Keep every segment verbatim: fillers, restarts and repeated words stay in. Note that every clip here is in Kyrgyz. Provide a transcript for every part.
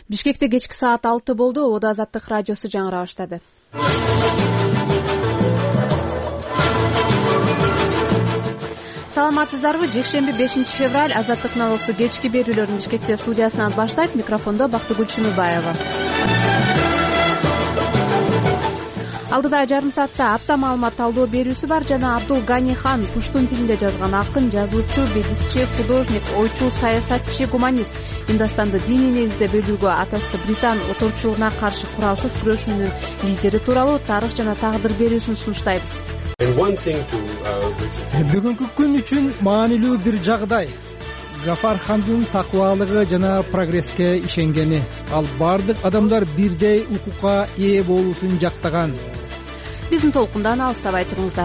Бишкекте кечки саат алты болду. Ода Азаттык радиосу жаңыра баштады. Саламатсыздарбы? Жекшемби бешинчи февраль Азаттык налосу кечки берүүлөрүн Бишкекте студиясынан баштайт. Микрофондо Бактыгүл Чыныбаева. Алдыда жарым саатта апта маалымат талдоо берүүсү бар жана Абдул Гани хан пуштун тилинде жазган акын, жазуучу, бедисчи, художник, ойчу, саясатчы, гуманист Индостанды диний негизде бөлүүгө, атасы британ оторчулугуна каршы куралсыз күрөшүүнүн лидери тууралуу тарых жана тагдыр берүүсүн сунуштайбыз. Бүгүнкү күн үчүн маанилүү бир жагдай. Гафар хандын такыбалыгы жана прогресске ишенгени. Ал бардык адамдар бирдей укукка ээ болуусун жактаган. Биздин толкундан алыстабай туруңуздар.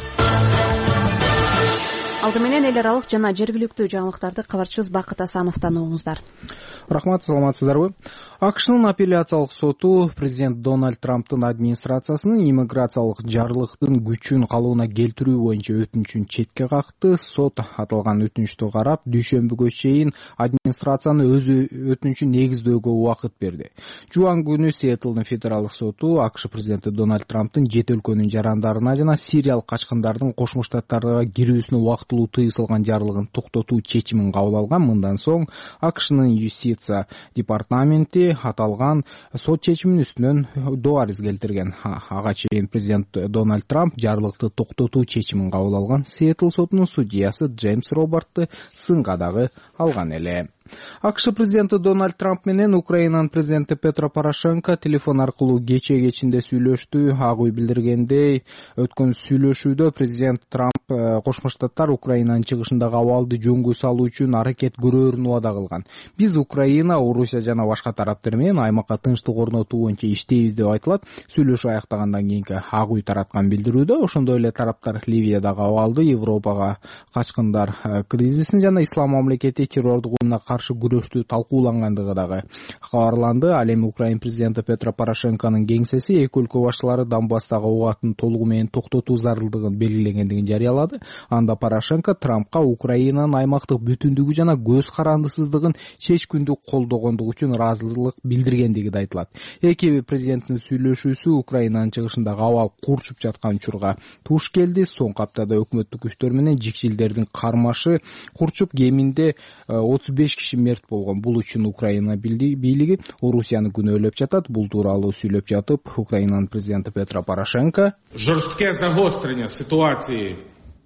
Алды менен эл аралык жана жергиликтүү жаңылыктарды кабарчыбыз Бакыт Асановдон угуңуздар. Рахмат, саламатсыздарбы? АКШнын апелляциялык соту президент Дональд Трамптын администрациясынын иммиграциялык жарлыктын күчүн калыбына келтирүү боюнча өтүнүчүн четке какты. Сот аталган өтүнүчтү карап, дүйшөмбүгө чейин администрацияны өз өтүнүчүн негиздөөгө убакыт берди. Жуан күнү Сиэтлдин федералдык соту АКШ президенти Дональд Трамптын жет өлкөнүн жарандарына жана сириялык качкындардын Кошмо Штаттарга кирүүсүнө убактылуу тыйсылган жарлыгын токтотуу чечимин кабыл алган. Мындан соң АКШнын юстиция департаменти аталган сот чечиминин үстүнөн доо арыз келтирген. Ага чейин президент Дональд Трамп жарлыкты токтотуу чечимин кабыл алган. Сиэтл сотунун судьясы Джеймс Робертты сынга дагы алган эле. АКШ президенти Дональд Трамп менен Украинанын президенти Петро Порошенко телефон аркылуу кече кечинде сүйлөштү. Ак үй билдиргендей, өткөн сүйлөшүүдө президент Трамп Кошмо Штаттар Украинанын чыгышындагы абалды жөнгө салуу үчүн аракет көрөөрүн убада кылган. Биз Украина, Орусия жана башка тараптар менен аймакка тынчтык орнотуу боюнча иштейбиз деп айтылат. Сүйлөшүү аяктагандан кийинки Ак үй тараткан билдирүүдө ошондой эле тараптар Ливиядагы абалды, Европага качкындар кризисин жана ислам мамлекети террордук уюмуна каршы күрөштүү талкуулангандыгы дагы кабарланды. Ал эми Украин президенти Петро Порошенконун кеңсеси эки өлкө башчылары Донбасстагы угатын толугу менен токтотуу зарылдыгын белгилегендигин жарыялады. Анда Порошенко Трампка Украинанын аймактык бүтүндүгү жана көз карандысыздыгын чечкүндү колдогондугу үчүн ыраазычылык билдиргендиги да айтылат. Эки президенттин сүйлөшүүсү Украинанын чыгышындагы абал курчуп жаткан учурга туш келди. Соңку аптада өкмөттүк күчтөр менен жикчилдердин кармашы курчуп, кеминде отуз беш киши мерт болгон. Бул үчүн Украина бийлиги Орусияны күнөөлөп жатат. Бул тууралуу сүйлөп жатып, Украинанын президенти Петро Порошенко жорстке загострение ситуации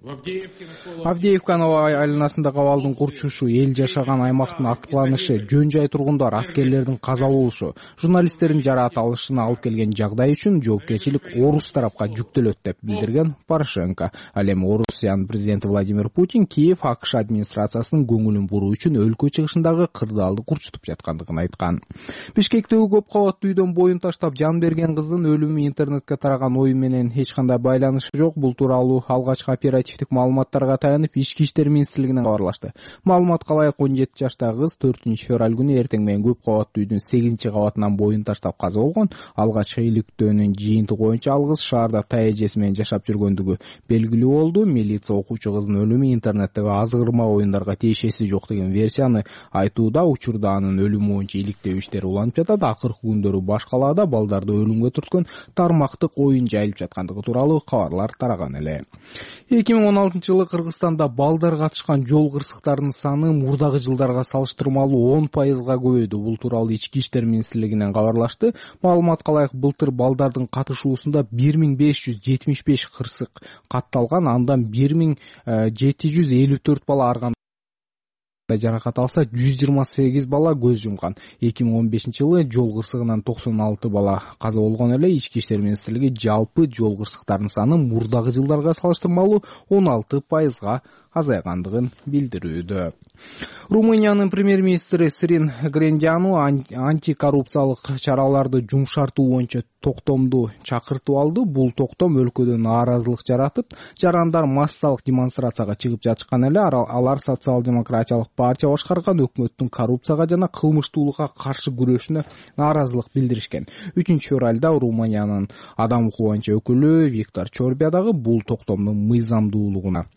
Авдеевка айланасындагы абалдын курчушу, эл жашаган аймактын аткыланышы, жөн жай тургундар, аскерлердин каза болушу, журналисттердин жараат алышына алып келген жагдай үчүн жоопкерчилик орус тарапка жүктөлөт деп билдирген Порошенко. Ал эми Орусиянын президенти Владимир Путин Киев АКШ администрациясынын көңүлүн буруу үчүн өлкө чыгышындагы кырдаалды курчутуп жаткандыгын айткан. Бишкектеги көп кабаттуу үйдөн боюн таштап жан берген кыздын өлүмү интернетке тараган ою менен эч кандай байланышы жок. Бул тууралуу алгачкы оперативдик маалыматтарга таянып Ички иштер министрлигинен кабарлашты. Маалыматка ылайык он жети жаштагы кыз төртүнчү февраль күнү эртең менен көп кабаттуу үйдүн сегизинчи кабатынан боюн таштап каза болгон. Алгачкы иликтөөнүн жыйынтыгы боюнча ал кыз шаарда та эжеси менен жашап жүргөндүгү белгилүү болду. Милиция окуучу кыздын өлүмү интернеттеги азгырма оюндарга тиешеси жок деген версияны айтууда. Учурда анын өлүмү боюнча иликтөө иштери уланып жатат. Акыркы күндөрү баш калаада балдарды өлүмгө түрткөн тармактык оюн жайылып жаткандыгы тууралуу кабарлар тараган эле. эки миң он алтынчы жылы Кыргызстанда балдар катышкан жол кырсыктарынын саны мурдагы жылдарга салыштырмалуу он пайызга көбөйдү. Бул тууралуу Ички иштер министрлигинен кабарлашты. Маалыматка ылайык, былтыр балдардын катышуусунда бир миң беш жүз жетимиш беш кырсык катталган. Андан бир миң жети жүз элүү төрт бала ар жаракат алса, жүз жыйырма сегиз бала көз жумган. эки миң он бешинчи жылы жол кырсыгынан токсон алты бала каза болгон эле. Ички иштер министрлиги жалпы жол кырсыктарынын саны мурдагы жылдарга салыштырмалуу он алты пайызга азайгандыгын билдирүүдө. Румыниянын премьер-министри Сирин Грендяну антикоррупциялык чараларды жумшартуу боюнча токтомду чакыртып алды. Бул токтом өлкөдө нааразылык жаратып, жарандар массалык демонстрацияга чыгып жатышкан эле. Алар социал-демократиялык партия башкарган өкмөттүн коррупцияга жана кылмыштуулукка каршы күрөшүнө нааразылык билдиришкен. үчүнчү февралда Румыниянын адам укугу боюнча өкүлү Виктор Чорбия дагы бул токтомдун мыйзамдуулугуна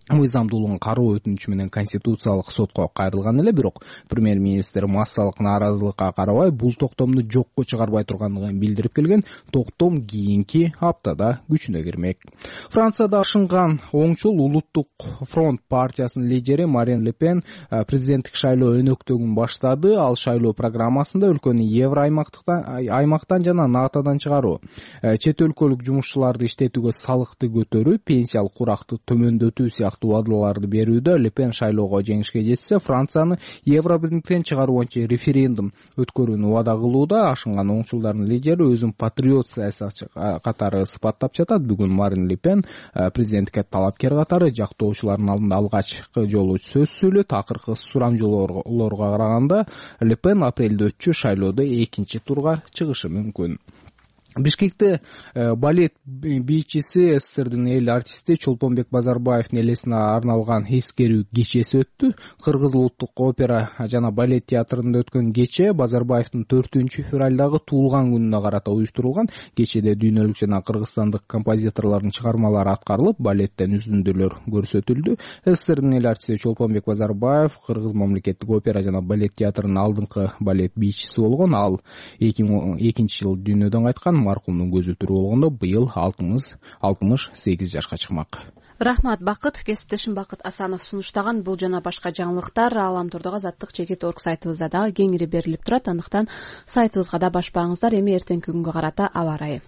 мыйзамдуулугун кароо өтүнүчү менен конституциялык сотко кайрылган эле, бирок премьер-министр массалык нааразылыкка карабай бул токтомду жокко чыгарбай тургандыгын билдирип келген. Токтом кийинки аптада күчүнө кирмек. Францияда ашынган оңчул Улуттук фронт партиясынын лидери Марин Ле Пен президенттик шайлоо өнөктөгүн баштады. Ал шайлоо программасында өлкөнү евро аймактан аймактан жана натодан чыгаруу, чет өлкөлүк жумушчуларды иштетүүгө салыкты көтөрүү, пенсиялык куракты төмөндөтүү сыяктуу убадаларды берүүдө. Ле Пен шайлоого жеңишке жетсе, Францияны Евробирликтен чыгаруу боюнча референдум өткөрүүнү убада кылууда. Ашынган оңчулдардын лидери өзүн патриот саясатчы катары сыпаттап жатат. Бүгүн Марин Ле Пен президенттикке талапкер катары жактоочулардын алдында алгачкы жолу сөз сүйлөдү. Акыркы сурамжылоолорго караганда Ле Пен апрелде өтчү шайлоодо экинчи турга чыгышы мүмкүн. Бишкекте балет бийчиси, СССРдин эл артисти Чолпонбек Базарбаевдин элесине арналган эскерүү кечеси өттү. Кыргыз улуттук опера жана балет театрында өткөн кече Базарбаевдин төртүнчү февралдагы туулган күнүнө карата уюштурулган. Кечеде дүйнөлүк жана кыргызстандык композиторлордун чыгармалары аткарылып, балеттен үзүндүлөр көрсөтүлдү. СССРдин эл артисти Чолпонбек Базарбаев Кыргыз мамлекеттик опера жана балет театрынын алдыңкы балет бийчиси болгон. Ал эки миң он экинчи жылы дүйнөдөн кайткан. Маркумдун көзү тирүү болгондо быйыл алтымыш сегиз жашка чыкмак. Рахмат Бакыт. Кесиптешим Бакыт Асанов сунуштаган бул жана башка жаңылыктар Ааламтордогу азаттык чекит орг сайтыбызда дагы кеңири берилип турат. Андыктан сайтыбызга да башпаңыздар. Эми эртеңки күнгө карата аба ырайы.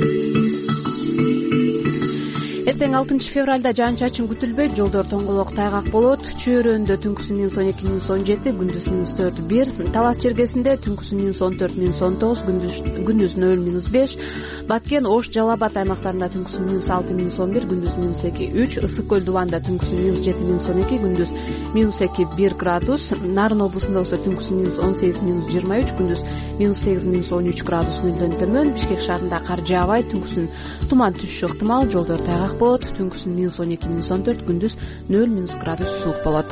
Эртең алтынчы февралда жаан-чачын күтүлбөйт. Жолдор тоңголок тайгак болот. Чөйрөндө түнкүсү минус он эки минус он жети, күндүз минус төрт бир. Талас чергесинде түнкүсү минус он төрт минус он тогуз, күндүз нөл минус беш. Баткен, Ош, Жалал Абад аймактарында түнкүсү минус алты минус он бир, күндүз минус эки үч. Ысык көл Дубанда түнкүсү минус жети минус он эки, күндүз минус эки бир градус. Нарын облусунда болсо түнкүсү минус он сегиз минус жыйырма үч, күндүз минус сегиз минус он үч градус нөлдөн төмөн. Бишкек шаарында кар жаабайт, түнкүсүн туман түшүшү ыктымал, жолдор тайгак болот. Түнкүсүн минус он эки минус он төрт, күндүз нөл минус градус суук болот.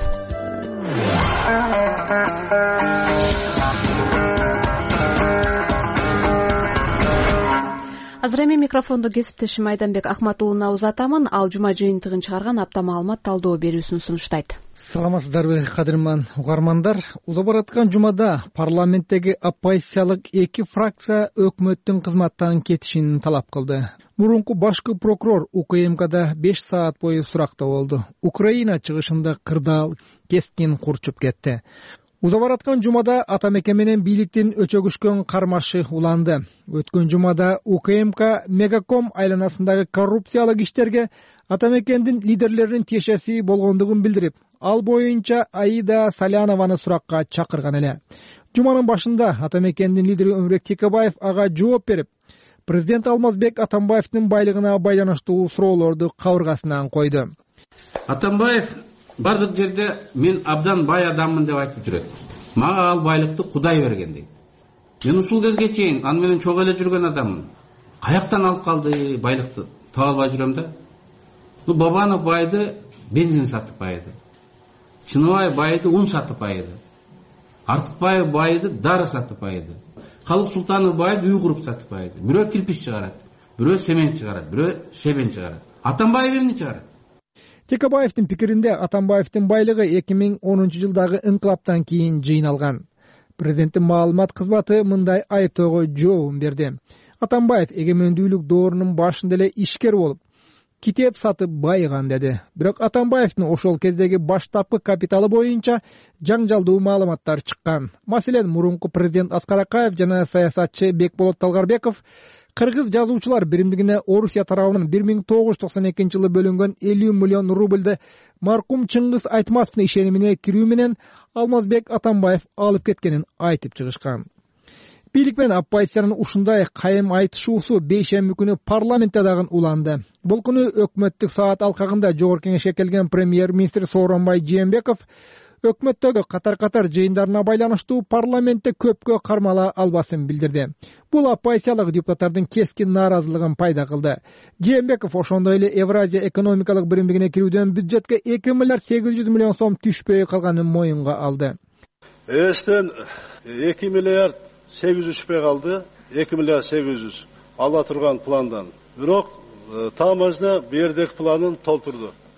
Азыр эми микрофонду кесиптешим Айданбек Акматуулуна узатамын. Ал жума жыйынтыгын чыгарган апта маалымат талдоо берүүсүн сунуштайт. Саламатсыздарбы, кадырман угармандар. Уза бараткан жумада парламенттеги оппозициялык эки фракция өкмөттүн кызматтан кетишин талап кылды. Мурунку башкы прокурор УКМКда беш саат бою суракта болду. Украина чыгышында кырдаал кескин курчуп кетти. Уза бараткан жумада Атамекен менен бийликтин өчөгүшкөн кармашы уланды. Өткөн жумада УКМК Мегаком айланасындагы коррупциялык иштерге Атамекендин лидерлеринин тиешеси болгондугун билдирип, ал боюнча Аида Салянованы суракка чакырган эле. Жуманын башында Атамекендин лидери Өмүрбек Текебаев ага жооп берип, президент Алмазбек Атамбаевдин байлыгына байланыштуу суроолорду кабыргасынан койду. Атамбаев бардык жерде мен абдан бай адаммын деп айтып жүрөт. Мага ал байлыкты Кудай берген дейт. Мен ушул кезге чейин аны менен чогуу эле жүргөн адаммын. Каяктан алып калды байлыкты? Таба албай жүрөм да. Ну Бабанов байды бензин сатып байды. Чыныбаев байды un сатып байды. Артыкбаев байды дары сатып байды. Калык Султанов байды үй куруп сатып байды. Бирөө кирпич чыгарат, бирөө цемент чыгарат, бирөө шебен чыгарат. Атамбаев эмне чыгарат? Текебаевдин пикиринде Атамбаевдин байлыгы эки миң онунчу жылдагы инкылаптан кийин жыйналган. Президенттин маалымат кызматы мындай айыптоого жообун берди. Атамбаев эгемендүүлүк доорунун башында эле ишкер болуп, китеп сатып байыган деди. Бирок Атамбаевдин ошол кездеги баштапкы капиталы боюнча жаңжалдуу маалыматтар чыккан. Маселен, мурунку президент Аскар Акаев жана саясатчы Бекболот Талгарбеков Кыргыз жазуучулар биримдигине Орусия тарабынан бир миң тогуз жүз токсон экинчи жылы бөлүнгөн элүү миллион рубльды маркум Чыңгыз Айтматовдун ишенимине кирүү менен Алмазбек Атамбаев алып кеткенин айтып чыгышкан. Бийлик менен оппозициянын ушундай кайым айтышуусу бейшемби күнү парламентте дагы уланды. Бул күнү өкмөттүк саат алкагында жогорку кеңешке келген премьер-министр Сооронбай Жээнбеков өкмөттөгү катар-катар жыйындарына байланыштуу парламентте көпкө кармала албасын билдирди. Бул оппозициялык депутаттардын кескин нааразылыгын пайда кылды. Жээнбеков ошондой эле Евразия экономикалык биримдигине кирүүдөн бюджетке эки миллиард сегиз жүз миллион сом түшпөй калганын моюнга алды. Эстен эки миллиард сегиз жүз түшпөй калды, эки миллиард сегиз жүз ала турган пландан. Бирок таамажда бердек планын толтурду.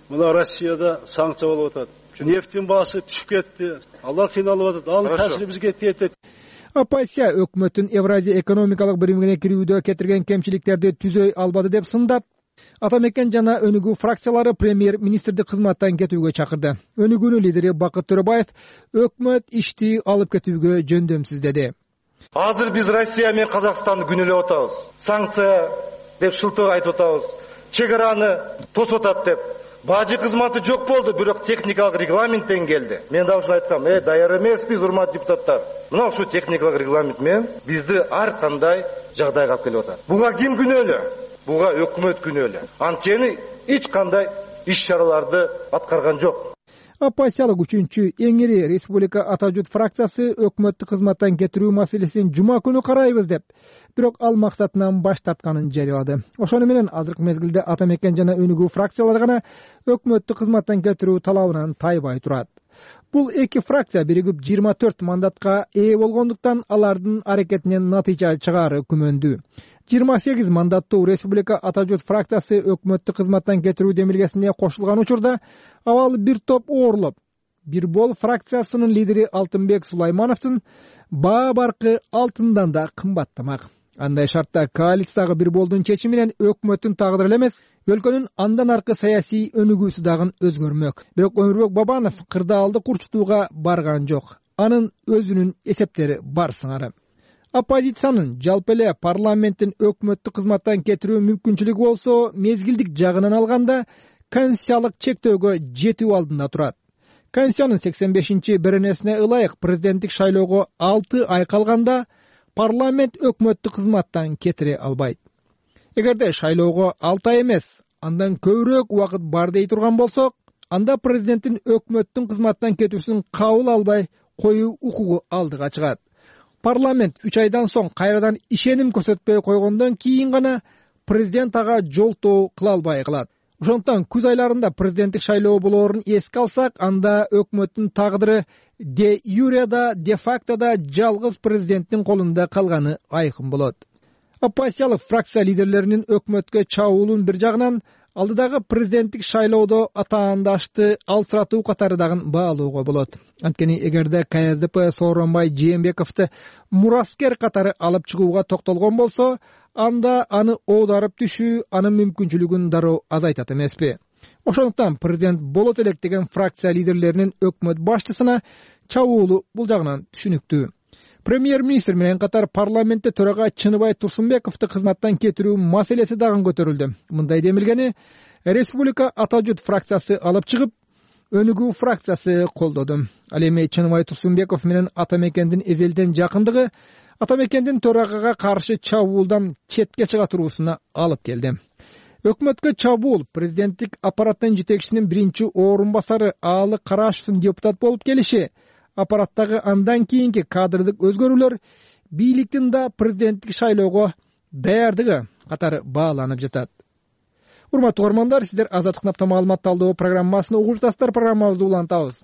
мына Россияда санкция болуп атат. Нефтин баасы түшүп кетти. Алар кыйналып атат. Анын таасири бизге тиет. Оппозиция өкмөттүн Евразия экономикалык биримине кирүүдө кетирген кемчиликтерди түзөй албады деп сындап, Атамекен жана Өнүгүү фракциялары премьер-министрди кызматтан кетүүгө чакырды. Өнүгүүнүн лидери Бакыт Төрөбаев өкмөт ишти алып кетүүгө жөндөмсүз деди. Азыр биз Россия менен Казакстанды күнөөлөп атабыз. Санкция деп шылтоо айтып атабыз. Чек араны тосуп атат деп. Бажы кызматы жок болду, бирок техникалык регламенттен келди. Мен да ушуну айткам, э, даяр эмеспиз, урматтуу депутаттар. Мына ушул техникалык регламент менен бизди ар кандай жагдайга алып келип атат. Буга ким күнөөлүү? Буга өкмөт күнөөлүү. Анткени эч кандай иш-чараларды аткарган жок. Оппозициялык үчүнчү эң ири Республика Ата журт фракциясы өкмөттү кызматтан кетирүү маселесин жума күнү карайбыз деп, бирок ал максатынан баш тартканын жарыялады. Ошону менен азыркы мезгилде Атамекен жана Өнүгүү фракциялары гана өкмөттү кызматтан кетирүү талабынан тайбай турат. Бул эки фракция биригип жыйырма төрт мандатка ээ болгондуктан алардын аракетинен натыйжа чыгаары күмөндүү. жыйырма сегиз мандаттуу Республика Ата журт фракциясы өкмөттү кызматтан кетирүү демилгесине кошулган учурда абал бир топ оорлоп, Бир бол фракциясынын лидери Алтынбек Сулаймановдун баа баркы алтындан да кымбаттамак. Андай шартта коалициядагы Бир болдун чечими менен өкмөттүн тагдыры эле эмес, өлкөнүн андан аркы саясий өнүгүүсү дагы өзгөрмөк. Бирок Өмүрбек Бабанов кырдаалды курчутууга барган жок. Анын өзүнүн эсептери бар сыңары. Оппозициянын жалпы эле парламенттин өкмөттү кызматтан кетирүү мүмкүнчүлүгү болсо, мезгилдик жагынан алганда конституциялык чектөөгө жетүү алдында турат. Конституциянын сексен бешинчи беренесине ылайык президенттик шайлоого алты ай калганда парламент өкмөттү кызматтан кетире албайт. Эгерде шайлоого алты ай эмес, андан көбүрөөк убакыт бар дей турган болсок, анда президенттин өкмөттүн кызматтан кетүүсүн кабыл албай коюу укугу алдыга чыгат. Парламент үч айдан соң кайрадан ишеним көрсөтпөй койгондон кийин гана президент ага жолтоо кыла албай калат. Ошондуктан күз айларында президенттик шайлоо болоорун эске алсак, анда өкмөттүн тагдыры де юре да, де факто да жалгыз президенттин колунда калганы айкын болот. Оппозициялык фракция лидерлеринин өкмөткө чабуулун бир жагынан, алдыдагы президенттик шайлоодо атаандашты алсыратуу катары дагы баалоого болот. Анткени эгерде ка эс дэ пэ Сооронбай Жээнбековду мураскер катары алып чыгууга токтолгон болсо, анда аны оодарып түшүү анын мүмкүнчүлүгүн дароо азайтат эмеспи. Ошондуктан президент болот элек деген фракция лидерлеринин өкмөт башчысына чабуулу бул жагынан түшүнүктүү. Премьер-министр менен катар парламентте төрага Чыныбай Турсунбековду кызматтан кетирүү маселеси дагы көтөрүлдү. Мындай демилгени Республика Ата журт фракциясы алып чыгып, Өнүгүү фракциясы колдоду. Ал эми Чыныбай Турсунбеков менен Атамекендин эзелден жакындыгы Атамекендин төрагага каршы чабуулдан четке чыга туруусуна алып келди. Өкмөткө чабуул президенттик аппараттын жетекчисинин биринчи орун басары Аалы Карашевдин депутат болуп келиши, аппараттагы андан кийинки кадрдык өзгөрүүлөр бийликтин да президенттик шайлоого даярдыгы катары бааланып жатат. Урматтуу көрөрмандар, сиздер Азаттык апта маалымат талдоо программасын угуп жатасыздар. Программабызды улантабыз.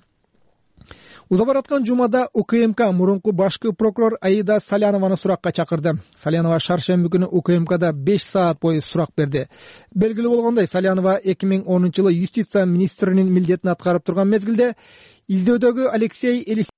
Уза бараткан жумада У К М К мурунку башкы прокурор Аида Салянованы суракка чакырды. Салянова шаршемби күнү У К М Кда беш саат бою сурак берди. Белгилүү болгондой, Салянова эки миң онунчу жылы юстиция министринин милдетин аткарып турган мезгилде издөөдөгү Алексей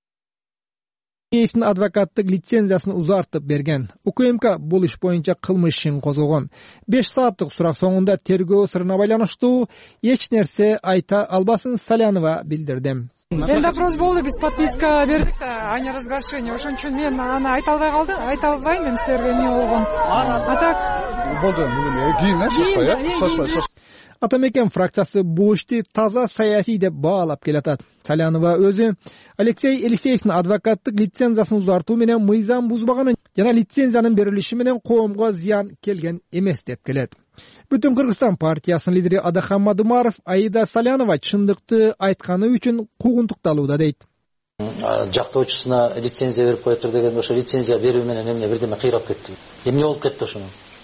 Элисеевдин адвокаттык лицензиясын узартып берген. У К М К бул иш боюнча кылмыш ишин козгогон. беш сааттык сурак соңунда тергөө сырына байланыштуу эч нерсе айта албасын Салянова билдирди. Мен допрос болду, биз подписка бердик, а не разглашение. Ошон үчүн мен аны айта албай калдым, айта албайм мен силерге эмне болгон. А так болду, кийин э, шашпай, шашпай. Атамекен фракциясы бул ишти таза саясий деп баалап келатат. Салянова өзү Алексей Элисеевдин адвокаттык лицензиясын узартуу менен мыйзам бузбаганын жана лицензиянын берилиши менен коомго зыян келген эмес деп келет. Бүтүн Кыргызстан партиясынын лидери Адахан Мадумаров Аида Салянова чындыкты айтканы үчүн куугунтукталууда дейт. Жактоочусуна лицензия берип коюптур деген, ошо лицензия берүү менен эмне бирдеме кыйрап кетти. Эмне болуп кетти ошону?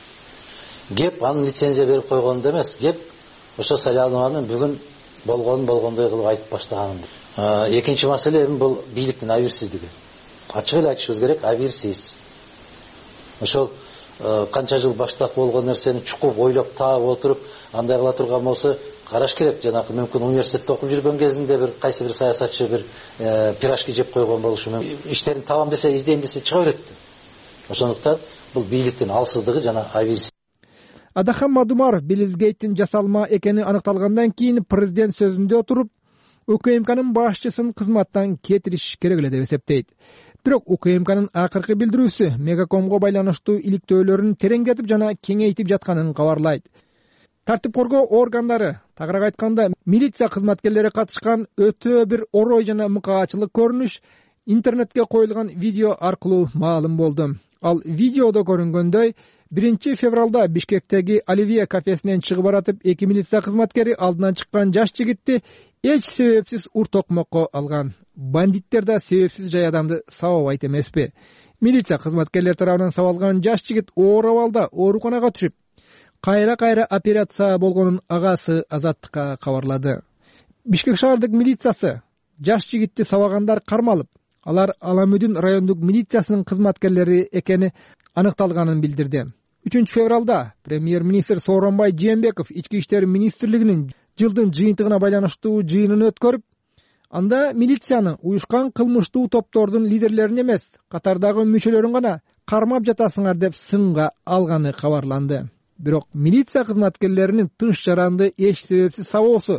Геп анын лицензия берип койгонунда эмес, геп ошо Салянованын бүгүн болгонун болгондой кылып айтып баштаганын. Экинчи маселе эми бул бийликтин абийирсиздиги. Ачык эле айтышыбыз керек, абийирсиз. Ошол канча жыл баштап болгон нерсени чукуп ойлоп таап отуруп андай кыла турган болсо, караш керек. Жанагы мүмкүн университетте окуп жүргөн кезинде бир кайсы бир саясатчы бир пирожки жеп койгон болушу мүмкүн. Иштерин табам десе, издейм десе чыга берет. Ошондуктан бул бийликтин алсыздыгы жана абийирсиздиги. Адахан Мадумар Билизгейттин жасалма экени аныкталгандан кийин президент сөзүндө туруп, УКМКнын башчысын кызматтан кетириш керек эле деп эсептейт. Бирок УКМКнын акыркы билдирүүсү Мегакомго байланыштуу иликтөөлөрүн тереңдетип жана кеңейтип жатканын кабарлайт. Тартип коргоо органдары, тагыраак айтканда милиция кызматкерлери катышкан өтө бир орой жана мыкаачылык көрүнүш интернетке коюлган видео аркылуу маалым болду. Ал видеодо көрүнгөндөй, биринчи февралда Бишкектеги Оливье кафесинен чыгып баратып, эки милиция кызматкери алдынан чыккан жаш жигитти эч себепсиз уртокмокко алган. Бандиттер да себепсиз жай адамды сабабайт эмеспи? Милиция кызматкерлери тарабынан сабалган жаш жигит оор абалда ооруканага түшүп, кайра-кайра операция болгонун агасы Азаттыкка кабарлады. Бишкек шаардык милициясы жаш жигитти сабагандар кармалып, алар Аламүдүн райондук милициясынын кызматкерлери экени аныкталганын билдирди. үчүнчү февралда премьер-министр Сооронбай Жээнбеков Ички иштер министрлигинин жылдын жыйынтыгына байланыштуу жыйынын өткөрүп, анда милицияны уюшкан кылмыштуу топтордун лидерлерин эмес, катардагы мүчөлөрүн гана кармап жатасыңар деп сынга алганы кабарланды. Бирок милиция кызматкерлеринин тынч жаранды эч себепсиз сабоосу,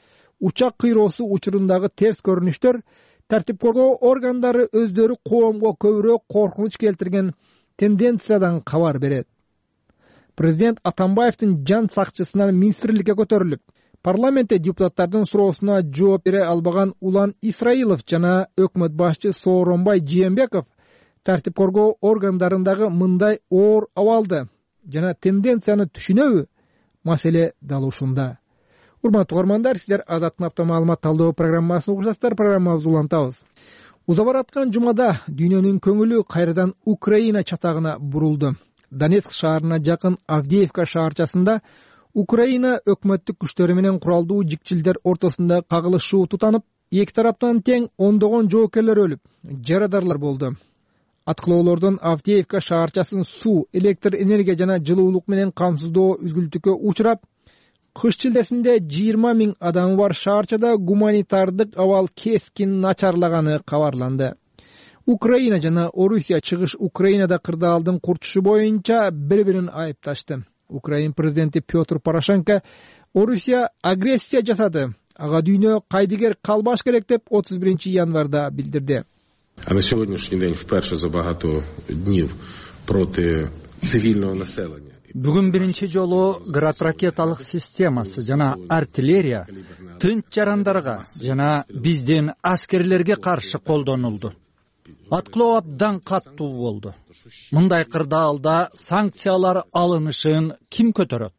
учак кыйроосу учурундагы терс көрүнүштөр тартип коргоо органдары өздөрү коомго көбүрөөк коркунуч келтирген тенденциядан кабар берет. Президент Атамбаевдин жан сакчысынан министрликке көтөрүлүп, парламентте депутаттардын суроосуна жооп бере албаган Улан Исраилов жана өкмөт башчы Сооронбай Жээнбеков тартип коргоо органдарындагы мындай оор абалды жана тенденцияны түшүнөбү? Маселе дал ушунда. Урматтуу угармандар, сиздер Азаттын апта маалымат талдоо программасын угушасыздар. Программабызды улантабыз. Уза бараткан жумада дүйнөнүн көңүлү кайрадан Украина чатагына бурулду. Донецк шаарына жакын Авдеевка шаарчасында Украина өкмөттүк күчтөрү менен куралдуу жикчилдер ортосунда кагылышуу тутанып, эки тараптан тең ондогон жоокерлер өлүп, жарадарлар болду. Аткылоолордон Авдеевка шаарчасын суу, электр энергия жана жылуулук менен камсыздоо үзгүлтүккө учурап, кыш чилдесинде жыйырма миң адамы бар шаарчада гуманитардык абал кескин начарлаганы кабарланды. Украина жана Орусия чыгыш Украинада кырдаалдын курчушу боюнча бири-бирин айыпташты. Украин президенти Петр Порошенко Орусия агрессия жасады, ага дүйнө кайдыгер калбаш керек деп отуз биринчи январда билдирди. А на сьогоднішній день вперше за багато днів проти цивільного населення. Бүгүн биринчи жолу град ракеталык системасы жана артиллерия тынч жарандарга жана биздин аскерлерге каршы колдонулду. Аткылоо абдан каттуу болду. Мындай кырдаалда санкциялар алынышын ким көтөрөт?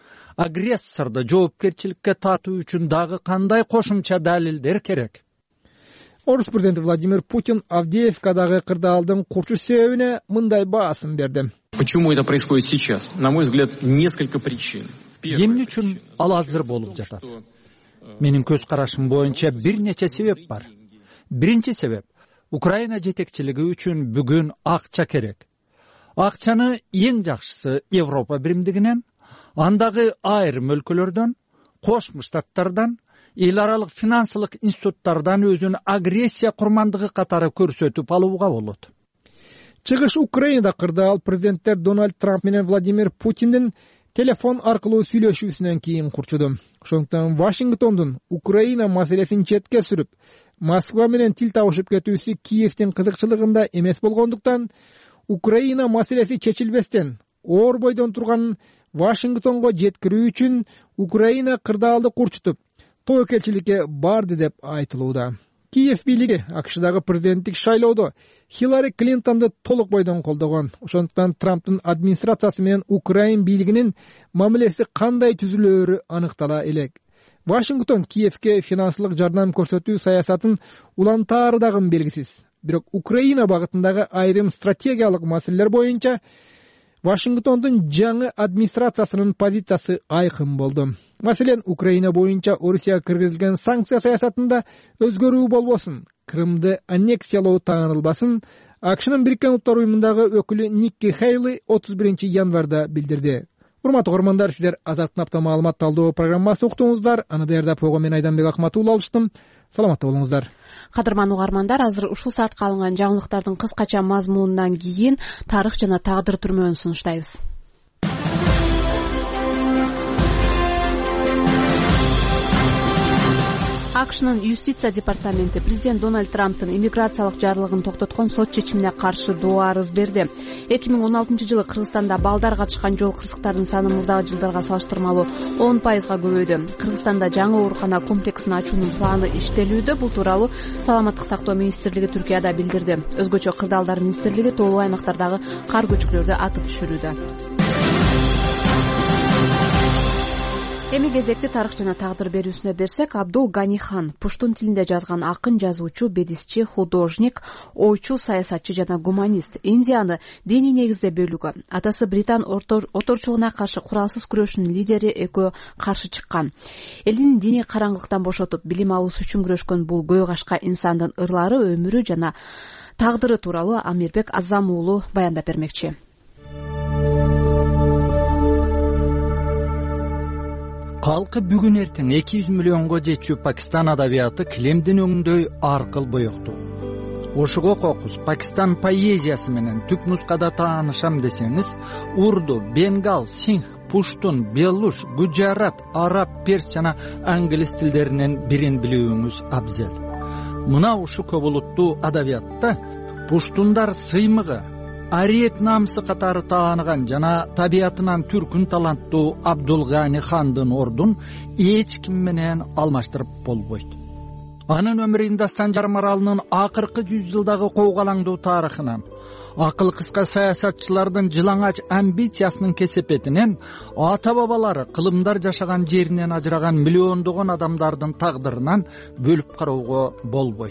Агрессорду жоопкерчиликке тартуу үчүн дагы кандай кошумча далилдер керек? Орус президенти Владимир Путин Авдеевкадагы кырдаалдын курчуш себебине мындай баасын берди. Почему это происходит сейчас? На мой взгляд, несколько причин. Эмне үчүн ал азыр болуп жатат? Менин көз карашым боюнча бир нече себеп бар. Биринчи себеп — Украина жетекчилиги үчүн бүгүн акча керек. Акчаны эң жакшысы Европа биримдигинен, андагы айрым өлкөлөрдөн, Кошмо Штаттардан, эл аралык финансылык институттардан өзүн агрессия курмандыгы катары көрсөтүп алууга болот. Чыгыш Украинада кырдаал президенттер Дональд Трамп менен Владимир Путиндин телефон аркылуу сүйлөшүүсүнөн кийин курчуду. Ошондуктан Вашингтондун Украина маселесин четке сүрүп, Москва менен тил табышып кетүүсү Киевдин кызыкчылыгында эмес болгондуктан, Украина маселеси чечилбестен оор бойдон турганын Вашингтонго жеткирүү үчүн Украина кырдаалды курчутуп, тоокелчиликке барды деп айтылууда. Киев бийлиги АКШдагы президенттик шайлоодо Хиллари Клинтонду толук бойдон колдогон. Ошондуктан Трамптын администрациясы менен Украин бийлигинин мамилеси кандай түзүлөөрү аныктала элек. Вашингтон Киевке финансылык жардам көрсөтүү саясатын улантаары дагы белгисиз. Бирок Украина багытындагы айрым стратегиялык маселелер боюнча Вашингтондун жаңы администрациясынын позициясы айкын болду. Маселен, Украина боюнча Орусия киргизилген санкция саясатында өзгөрүү болбосун, Крымды аннексиялоо таанылбасын, АКШнын Бириккен Улуттар уюмундагы өкүлү Никки Хейли отуз биринчи январда билдирди. урматтуу көрөрмандар, сиздер Азаттын апта маалымат талдоо программасын уктуңуздар. Аны даярдап койгон мен Айданбек Акматулла алыштым. Саламатта болуңуздар. Кадырман угармандар, азыр ушул саатка алынган жаңылыктардын кыскача мазмунунан кийин тарых жана тагдыр түрмөгүн сунуштайбыз. акшнын юстиция департаменти президент Дональд Трамптын иммиграциялык жарлыгын токтоткон сот чечимине каршы доо арыз берди. эки миң он алтынчы жылы Кыргызстанда балдар катышкан жол кырсыктардын саны мурдагы жылдарга салыштырмалуу он пайызга көбөйдү. Кыргызстанда жаңы оорукана комплексин ачуунун планы иштелүүдө. Бул тууралуу Саламаттык сактоо министрлиги Түркияда билдирди. Өзгөчө Кырдаалдар министрлиги тоолуу аймактардагы кар көчкүлөрдү атып түшүрүүдө. Эми кезекти тарых жана тагдыр берүүсүнө берсек, Абдул Гани хан пуштун тилинде жазган акын, жазуучу, бедисчи, художник, ойчу, саясатчы жана гуманист. Индияны диний негизде бөлүүгө, атасы Британ оторчулугуна каршы куралсыз күрөшүнүн лидери экөө каршы чыккан. Элин диний караңгылыктан бошотуп, билим алуусу үчүн күрөшкөн бул көй кашка инсандын ырлары, өмүрү жана тагдыры тууралуу Амирбек Азам уулу баяндап бермекчи. Калкы бүгүн эртең эки жүз миллионго жетчү Пакистан адабияты килемдин өңүндөй аркыл боектуу. Ошого кокус Пакистан поэзиясы менен түп нускада таанышам десеңиз, урду, бенгал, синх, пуштун, белуш, гуджарат, араб, перс жана англис тилдеринен бирин билүүңүз абзел. Мына ушу көп улуттуу адабиятта пуштундар сыймыгы, ариет намысы катары тааныган жана табиятынан түркүн таланттуу Абдул Гани хандын ордун эч ким менен алмаштырып болбойт. Анын өмүрү Индостан жармаралынын акыркы жүз жылдагы коогалаңдуу тарыхынан, акыл кыска саясатчылардын жылаңач амбициясынын кесепетинен, ата бабалары кылымдар жашаган жеринен ажыраган миллиондогон адамдардын тагдырынан бөлүп кароого болбойт.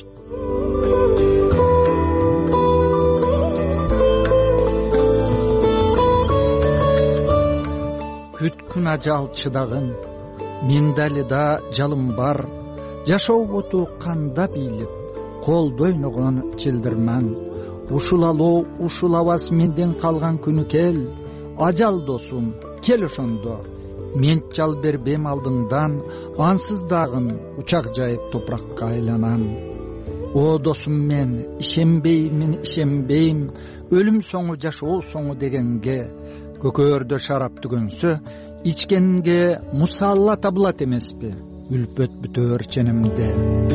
Күткүн ажал чыдагын, мен дали да жалым бар, жашоо оту канда бийлип, колдо ойногон чилдирман. Ушул алуу, ушул абас менден калган күнү кел, ажал досум, кел ошондо. Мен жал бербем алдыңдан, ансыз дагын учак жайып топуракка айланам. О досум, мен ишенбеймин, ишенбейм, өлүм соңу жашоо соңу дегенге. Көкөрдө шарап түгөнсө, ичкенге мусалла табылат эмеспи, үлпөт бүтөр ченемде.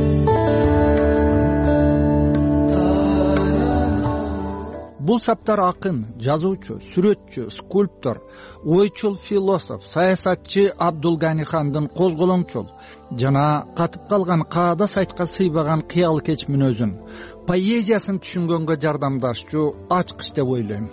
Бул саптар акын, жазуучу, сүрөтчү, скульптор, ойчул философ, саясатчы Абдул Гани хандын козголоңчул жана катып калган каада сайтка сыйбаган кыял кеч мүнөзүн, поэзиясын түшүнгөнгө жардамдашчу ачкыч деп ойлойм.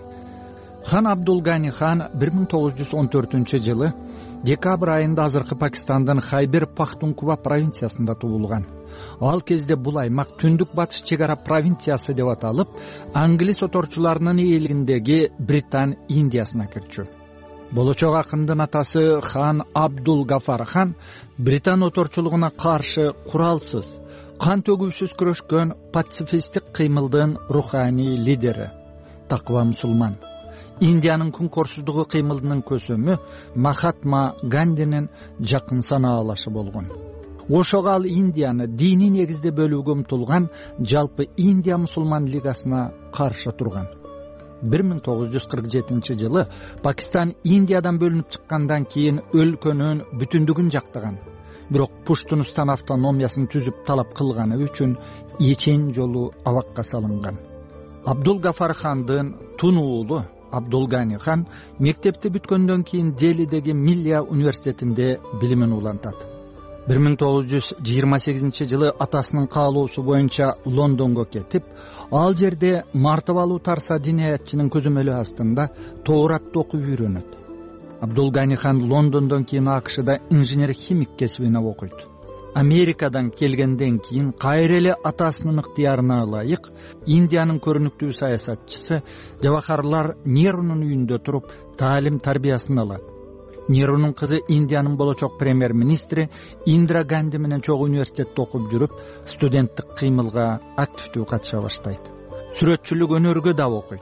Хан Абдул Гани хан бир миң тогуз жүз он төртүнчү жылы декабрь айында азыркы Пакистандын Хайбер Пахтунква провинциясында туулган. Ал кезде бул аймак түндүк батыш чек ара провинциясы деп аталып, англис оторчуларынын ээлигиндеги Британ Индиясына кирчү. Болочок акындын атасы хан Абдул Гафар хан Британ оторчулугуна каршы куралсыз, кан төгүүсүз күрөшкөн пацифисттик кыймылдын руханий лидери, таква мусулман. Индиянын күнкорсуздугу кыймылдынын көсөмү Махатма Гандинин жакын санаалашы болгон. Ошого ал Индияны диний негизде бөлүүгө умтулган жалпы Индия мусулман лигасына каршы турган. бир миң тогуз жүз кырк жетинчи жылы Пакистан Индиядан бөлүнүп чыккандан кийин өлкөнүн бүтүндүгүн жактаган. Бирок Пуштунустан автономиясын түзүп талап кылганы үчүн эчен жолу абакка салынган. Абдул Гафар хандын тун уулу Абдул Гани хан мектепти бүткөндөн кийин Делидеги Миллия университетинде билимин улантат. бир миң тогуз жүз жыйырма сегизинчи жылы атасынын каалоосу боюнча Лондонго кетип, ал жерде мартабалуу тарса диниятчынын көзөмөлү астында Тооратты окуп үйрөнөт. Абдул Гани хан Лондондон кийин АКШда инженер-химик кесибине окуйт. Америкадан келгенден кийин кайра эле атасынын ыктыярына ылайык Индиянын көрүнүктүү саясатчысы Жавахарлар Нерунун үйүндө туруп таалим тарбиясын алат. Нерунун кызы Индиянын болочок премьер-министри Индира Ганди менен чогуу университетте окуп жүрүп, студенттик кыймылга активдүү катыша баштайт. Сүрөтчүлүк өнөргө да окуйт.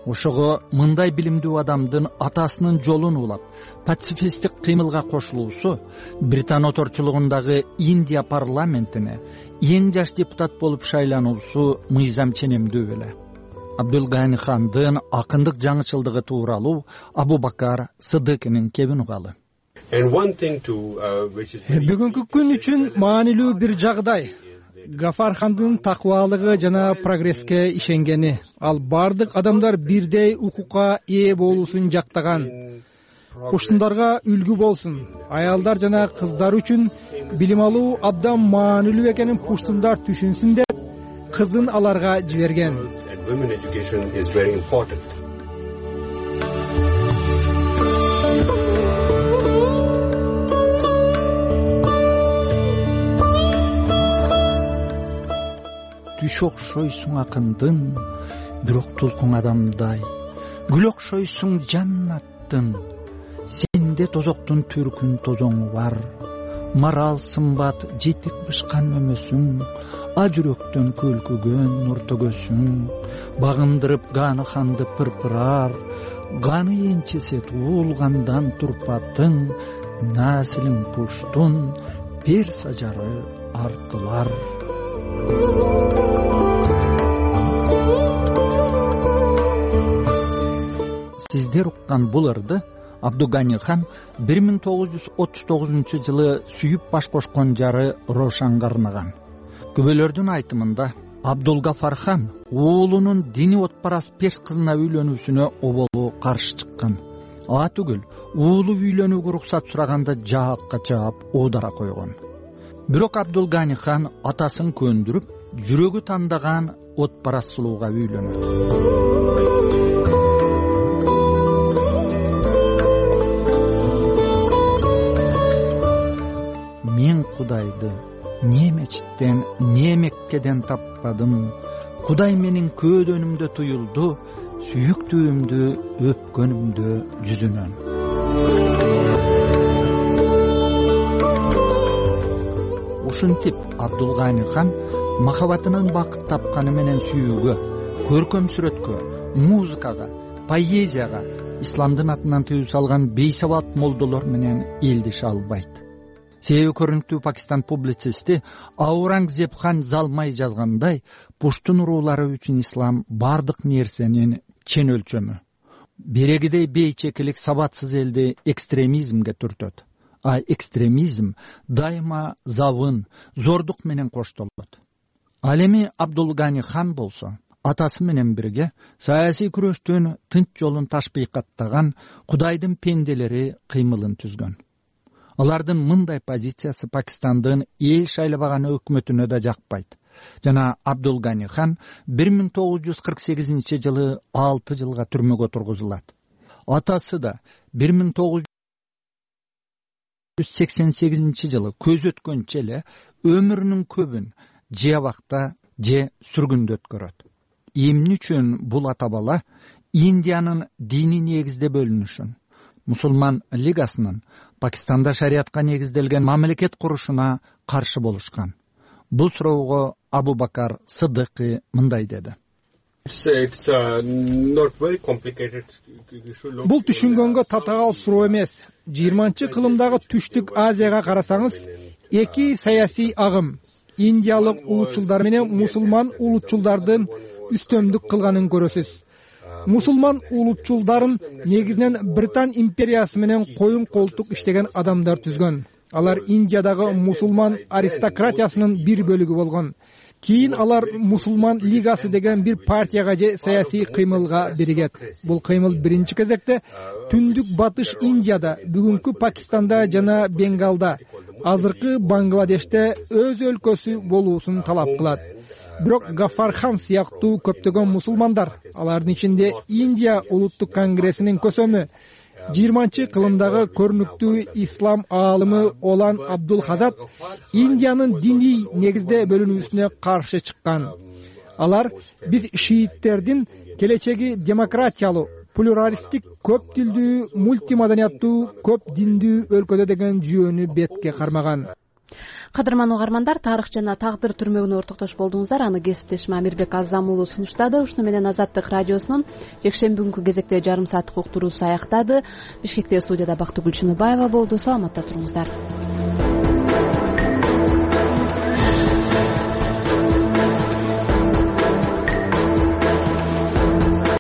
ошого мындай билимдүү адамдын атасынын жолун улап пацифисттик кыймылга кошулуусу Британ оторчулугундагы Индия парламентине эң жаш депутат болуп шайлануусу мыйзам ченемдүү беле. Абдулгани хандын акындык жаңычылдыгы тууралуу Абу Бакар Сыдыкынын кебин угалы. Бүгүнкү күн үчүн маанилүү бир жагдай. Гафар хандын такыбалыгы жана прогресске ишенгени. Ал бардык адамдар бирдей укукка ээ болуусун жактаган. Пуштундарга үлгү болсун. Аялдар жана кыздар үчүн билим алуу абдан маанилүү экенин пуштундар түшүнсүн деп кызын аларга жиберген. Түш окшойсуң акындын, бирок толкуң адамдай. Гүл окшойсуң жаннаттын, сенде тозоктун түркүн тозоңу бар. Марал сымбат жетип бышкан мөмөсүң, а жүрөктөн көлкүгөн нур төгөсүң. Багындырып ганы ханды пырпырар, ганы энчесе туулгандан турпатың. Насилиң пуштун, пер сажары артылар. Сиздер уккан бул ырды Абдулгани хан бир миң тогуз жүз отуз тогузунчу жылы сүйүп баш кошкон жары Рошанга арнаган. Күбөлөрдүн айтымында Абдулгафар хан уулунун дини отпарас перс кызына үйлөнүүсүнө оболу каршы чыккан. А түгүл, уулу үйлөнүүгө уруксат сураганда жаакка жаап оодара койгон. Бирок Абдулгани хан атасын көндүрүп, жүрөгү тандаган отпарас сулууга үйлөнөт. Мен Кудайды не мечиттен, не Меккеден таппадым. Кудай менин көөдөнүмдө туюлду, сүйүктүүмдү өпкөнүмдө жүзүнөн. Ушинтип Абдулгани хан махабатынын бакыт тапканы менен сүйүүгө, көркөм сүрөткө, музыкага, поэзияга исламдын атынан тыюу салган бейсабат молдолор менен элдеше албайт. Себеби көрүнүктүү Пакистан публицисти Аурангзеб хан Залмай жазгандай, пуштун уруулары үчүн ислам бардык нерсенин чен өлчөмү. Берегидей бейчекилик сабатсыз элди экстремизмге түртөт. А экстремизм дайыма завын, зордук менен коштолот. Ал эми Абдулгани хан болсо, атасы менен бирге саясий күрөштүн тынч жолун ташбыйкаттаган Кудайдын пенделери кыймылын түзгөн. Алардын мындай позициясы Пакистандын эл шайлабаган өкмөтүнө да жакпайт. Жана Абдулгани хан бир миң тогуз жүз кырк сегизинчи жылы алты жылга түрмөгө тургузулат. Атасы да бир миң тогуз жүз сексен сегизинчи жылы көз өткөнчө эле өмүрүнүн көбүн же абакта, же сүргүндө өткөрөт. Эмне үчүн бул ата бала Индиянын диний негизде бөлүнүшүн, мусулман лигасынын Пакистанда шариатка негизделген мамлекет курушуна каршы болушкан? Бул суроого Абу Бакар Сыдыкы мындай деди. Бул түшүнгөнгө татаал суроо эмес. жыйырманчы кылымдагы Түштүк Азияга карасаңыз, эки саясий агым индиялык улутчулдар менен мусулман улутчулдардын үстөмдүк кылганын көрөсүз. Мусулман улутчулдарын негизинен Британ империясы менен коюн колтук иштеген адамдар түзгөн. Алар Индиядагы мусулман аристократиясынын бир бөлүгү болгон. Кийин алар мусулман лигасы деген бир партияга же саясий кыймылга биригет. Бул кыймыл биринчи кезекте түндүк батыш Индияда, бүгүнкү Пакистанда жана Бенгалда, азыркы Бангладеште өз өлкөсү болуусун талап кылат. Бирок Гафар хан сыяктуу көптөгөн мусулмандар, алардын ичинде Индия улуттук конгрессинин көсөмү, жыйырманчы кылымдагы көрүнүктүү ислам аалымы Олан Абдул Хазат Индиянын диний негизде бөлүнүүсүнө каршы чыккан. Алар биз шииттердин келечеги демократиялуу, плюралисттик, көп тилдүү, мультимаданияттуу, көп диндүү өлкөдө деген жүйөнү бетке кармаган. Кадырман угармандар, тарых жана тагдыр түрмөгүнө ортоктош болдуңуздар. Аны кесиптешим Амирбек Азам уулу сунуштады. Ушуну менен Азаттык радиосунун жекшемби күнкү кезекте жарым сааттык уктуруусу аяктады. Бишкекте студияда Бактыгүл Чыныбаева болду. Саламатта туруңуздар.